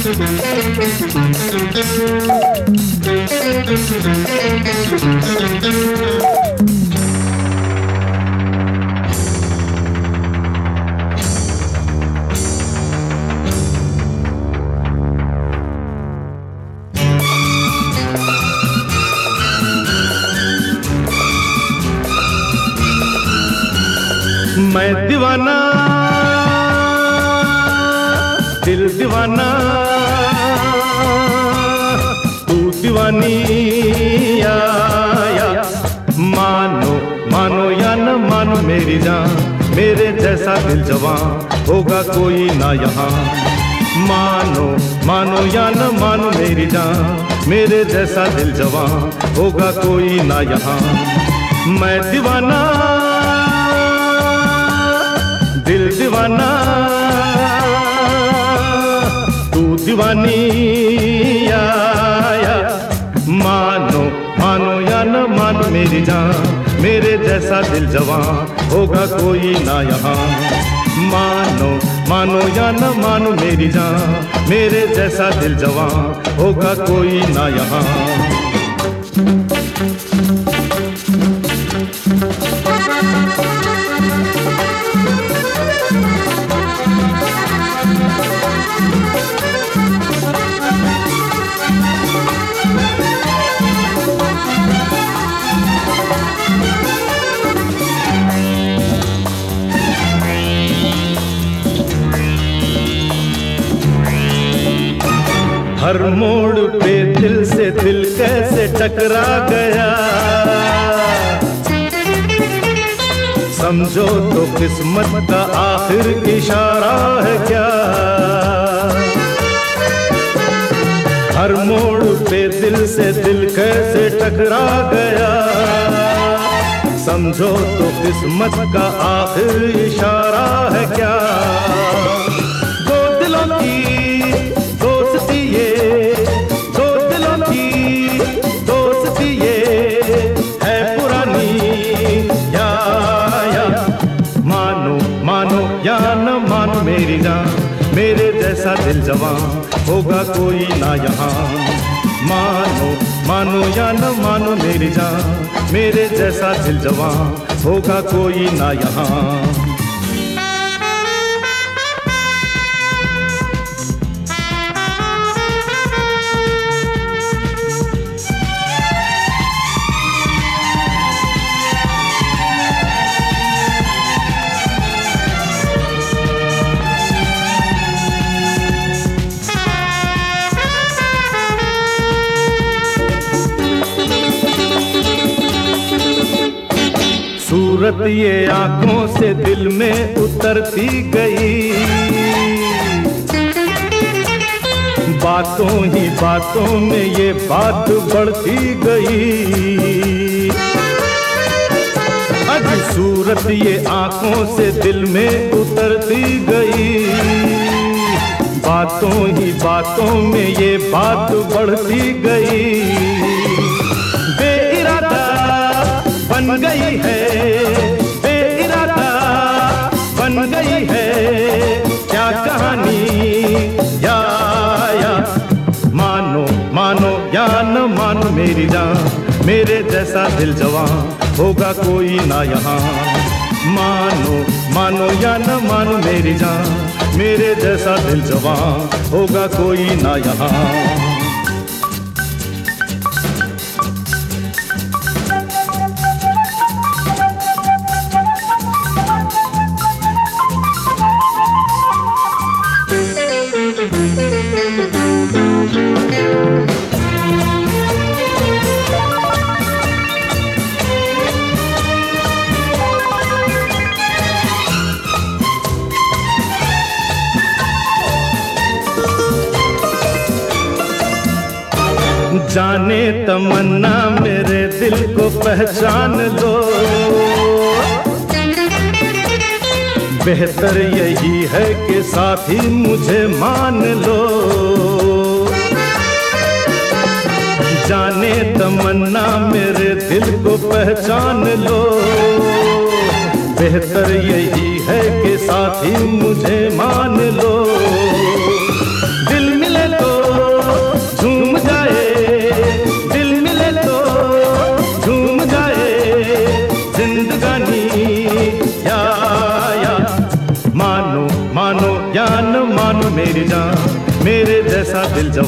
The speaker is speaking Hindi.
मैं दीवाना, दिल दीवाना, तू दीवानी या मानो मानो या न मानो मेरी जान, मेरे जैसा दिल जवान होगा कोई ना यहाँ। मानो मानो या न मानो मेरी जान, मेरे जैसा दिल जवान होगा कोई ना यहाँ। मैं दीवाना, दिल दीवाना, तू दीवानी या मानो मानो या न मानो मेरी जान, मेरे जैसा दिल जवान होगा कोई ना यहाँ। मानो मानो या न मानो मेरी जान, मेरे जैसा दिल जवान होगा कोई ना यहाँ। हर मोड़ पे दिल से दिल कैसे टकरा गया, समझो तो किस्मत का आखिर इशारा है क्या। हर मोड़ पे दिल से दिल कैसे टकरा गया, समझो तो किस्मत का आखिर इशारा है क्या। दो दिलों की मेरी जान, मेरे जैसा दिल जवान होगा कोई ना यहाँ। मानो मानो या न मानो मेरी जान, मेरे जैसा दिल जवान होगा कोई ना यहाँ। सूरत ये आंखों से दिल में उतरती गई, बातों ही बातों में ये बात बढ़ती गई। आज सूरत ये आंखों से दिल में उतरती गई, बातों ही बातों में ये बात बढ़ती गई। बेइरादा बन गई है, बेइरादा बन गई है क्या कहानी या मानो मानो या न मानो मेरी जान, मेरे जैसा दिल जवान होगा कोई ना यहाँ। मानो मानो या न मानो मेरी जान, मेरे जैसा दिल जवान होगा कोई ना यहाँ। जाने तमन्ना मेरे दिल को पहचान लो, बेहतर यही है कि साथी मुझे मान लो। जाने तमन्ना मेरे दिल को पहचान लो, बेहतर यही है कि साथी मुझे मान लो। दिल मिले तो